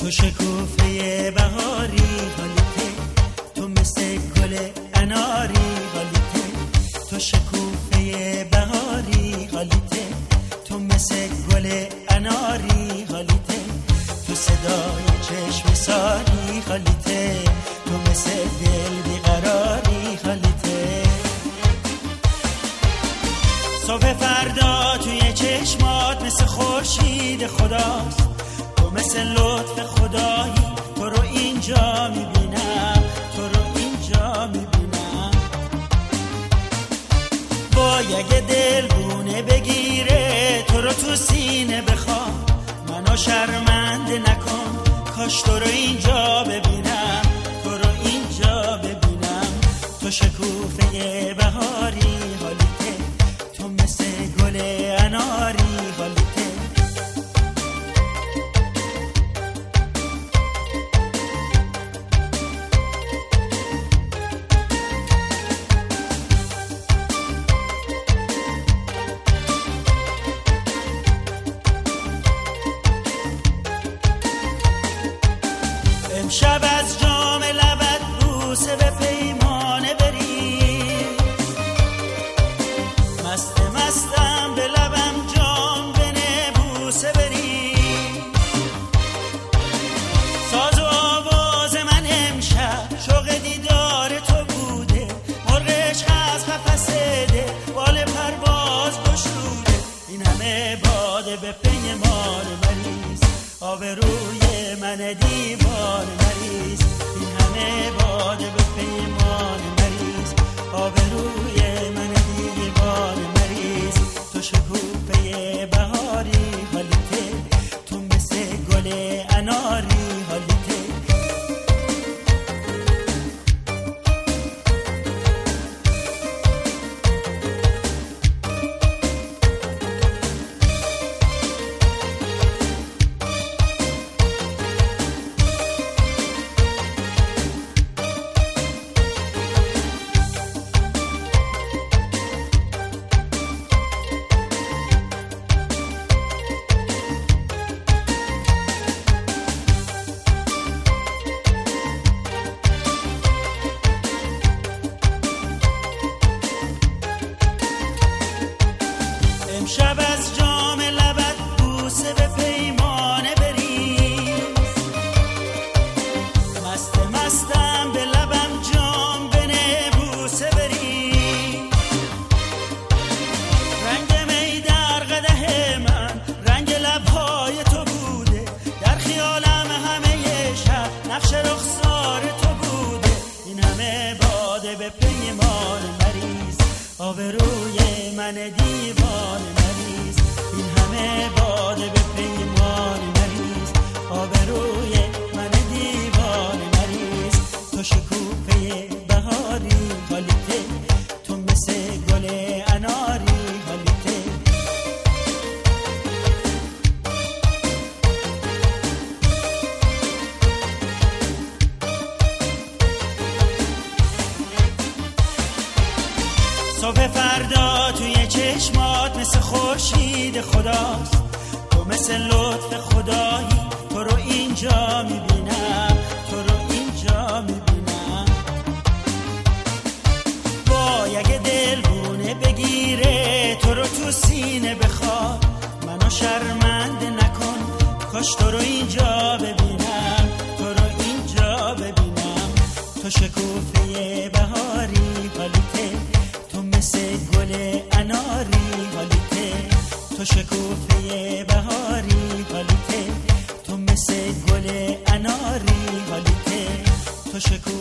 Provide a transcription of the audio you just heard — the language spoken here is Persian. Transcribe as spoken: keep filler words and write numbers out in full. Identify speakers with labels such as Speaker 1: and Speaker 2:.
Speaker 1: تو شکوفه بهاری حالیته، تو مثل گل اناری حالیته، تو شکوفه بهاری حالیته، تو مثل گل اناری حالیته، تو صدای چشم ساری حالیته، تو مثل دل بیقراری حالیته. صبح فردا توی چشمات مثل خورشید خداست، تو مثل لطف خدایی، تو رو اینجا میبینم، تو رو اینجا میبینم. وای اگه دلگونه بگیره تو رو تو سینه بخوام، منو شرمنده نکن، کاش تو رو اینجا ببینم، تو رو اینجا ببینم. تو شکوفه بهاری حالیته، تو مثل گل اناری حالیته. امشب از جام لبت بوسه به پیمانه بریم، مست مستم به لبم جام بنه بوسه بریم. ساز و آواز من امشب شوق دیدار تو بوده، مرغ عشق از قفس ده بال پرواز گشوده. این همه باده به پیمان مریض، آبروی من دیوان مریض. این همه باده به پیمان مریض، آبروی من دیوان مریض. تو شکوفه بهاری حالیته، تو مثل گل اناری حالیته. امشب از جام لبت بوسه به پیمانه بریم، مست مستم به لبم جام بنه بوسه بریم. رنگ می در قدح من رنگ لبهای تو بوده، در خیالم همه شب نقش رخسار تو بوده. این همه باده به پیمان مریض، آبروی من دیوان مریض. این همه باده به پیمان مریض، آبروی من دیوان مریض. تو شکوفه بهاری حالیته، تو مثل گل اناری حالیته. صبح فردا توی چشمات مثل خورشید خداست، تو مثل لطف خدایی، تو رو اینجا میبینم، تو رو اینجا میبینم. وای اگه دلگونه بگیره تو رو تو سینه بخواد، منو شرمنده نکن، کاش تو رو اینجا ببینم، تو رو اینجا ببینم. تو شکوفه بهاری حالیته، تو مثل گل اناری حالیته، تو شکوفه بهاری حالیته، تو مثل گل اناری حالیته، تو شکوفه